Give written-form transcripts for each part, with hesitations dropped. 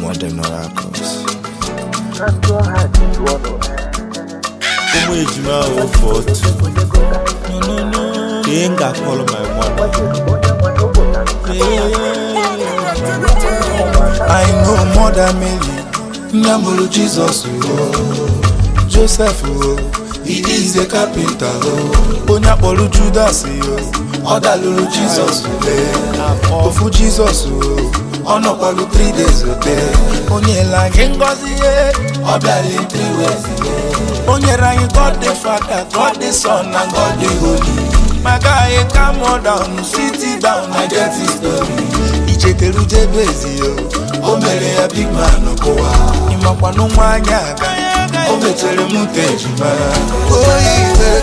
want them miracles. Como ejima o fort. No. Kenga call my mother. I know Mother Mary, Nyambulu Jesus, Joseph, he is a carpenter, Onyapolu Judas, Odalulu Jesus, Ofu Jesus, Onopolu 3 days a day, Onyela Ngozi, Obali 3 ways, Onyera God the Father, God the Son, and God the Holy. My guy, come on down, sit down, I get his story. Ichekeru jebezi yo, o mere a big man okowa. Imakwa no mwanya aga, o metere mutejima. Tuoigwe.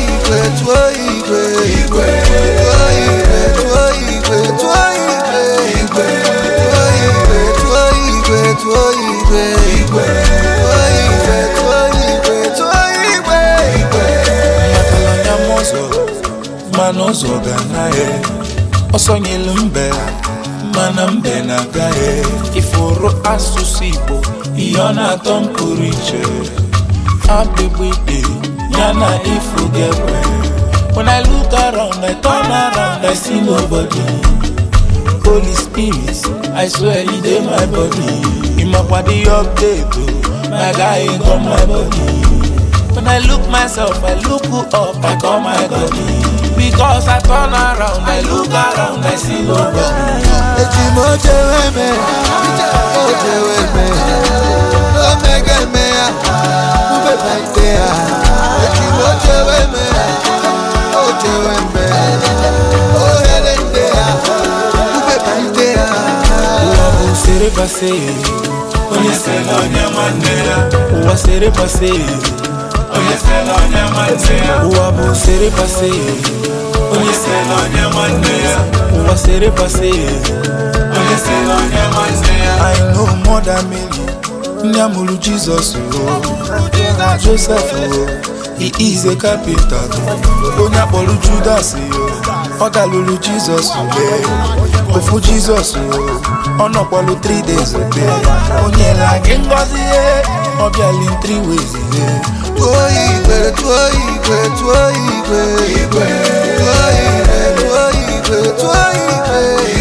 Makalanya mozo, manozo ganae, osonyelu mbe. Manambe na gae iforo asusibo iona tompuriche abibwide yana ifugewe. When I look around, I turn around, I see nobody. Holy Spirit, I swear he did my body. In my body update, my guy ain't on my body. When I look myself, I look up, I call my body. Because I turn around, I look around, I see nobody. I know Mother Mary, Nyambulu Jesus, Joseph, he is a carpenter. Onyapolu Judas, Odalulu Jesus, Ofu Jesus, Onopolu 3 days a day. Onyela Ngozi, Obiali 3 ways. Tuoigwe.